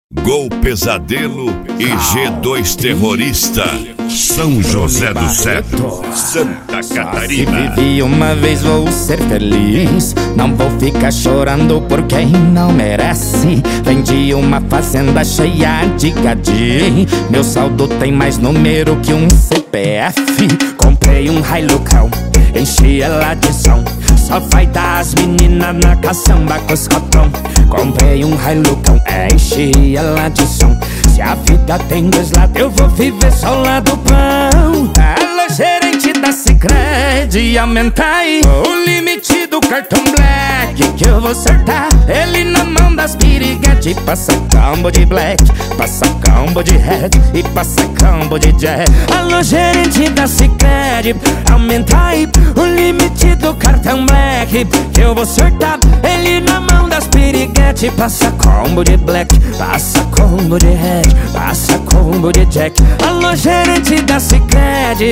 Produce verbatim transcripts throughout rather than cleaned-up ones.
Gol Pesadelo e G dois Terrorista, São José do Cedro, Santa Catarina. Se vivi uma vez, vou ser feliz. Não vou ficar chorando por quem não merece. Vendi uma fazenda cheia de gadi. Meu saldo tem mais número que um C P F. Comprei um Hilucão, enchi ela de som. Só vai dar as meninas na caçamba com os cotão. Comprei um Hilucão, enchi ela de som. Se a vida tem dois lados, eu vou viver só o lado pão. Alô, gerente da Sicredi, aumenta aí o limite do cartão Black, que eu vou acertar ele na mão das piriguete. Passa combo de Black, passa combo de Red e passa combo de Jack. Alô, gerente da Sicredi, aumenta aí o limite do cartão Black, que eu vou acertar ele na mão das piriguete. Passa combo de Black, passa combo de Red, passa combo de Jack. Alô, gerente da Sicredi,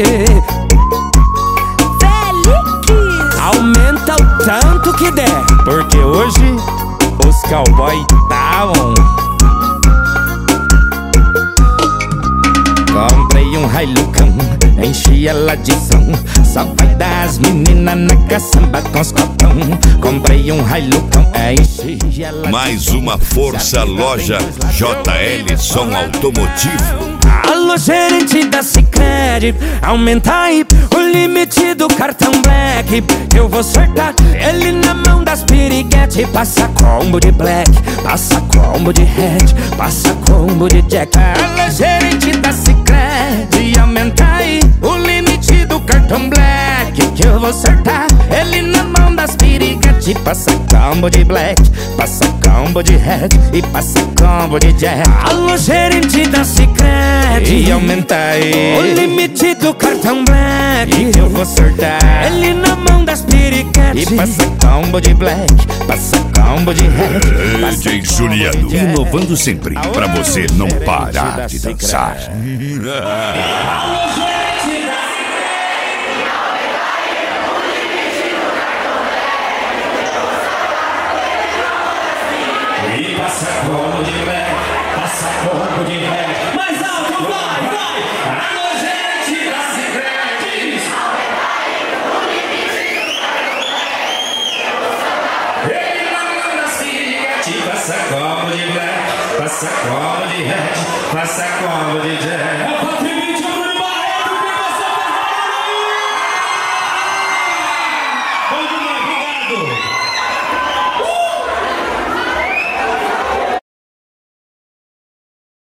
aumenta o tanto que der, porque hoje os cowboy tá on. Comprei um Hilucão, enchi ela de som. Só vai dar as meninas na caçamba com os cotão. Comprei um Hilucão, enchi ela. Mais uma força loja J L Som Automotivo. Alô, gerente da Sicredi, aumenta aí o limite do cartão Black, eu vou acertar ele na mão das piriguete. Passa combo de Black, passa combo de Red, passa combo de Jack. Alô, gerente da Sicredi, aumenta aí o limite do cartão Black, que eu vou acertar ele na mão das piriguete. Passa combo de Black, passa combo de Red e passa combo de Jack. Alô, gerente da Sicredi, e aumenta aí o limite do cartão Black, e eu vou acertar ele na mão das piriguete. E passa combo de Black, passa combo de Red, D J Juliano, inovando sempre pra você não parar de dançar. E passa combo de Black, passa combo de Red. Mais alto, vai, vai! Alô, gente da Sicredi, ele na mão das piriguete. Passa combo de Black, passa combo de Red, passa combo de Jack.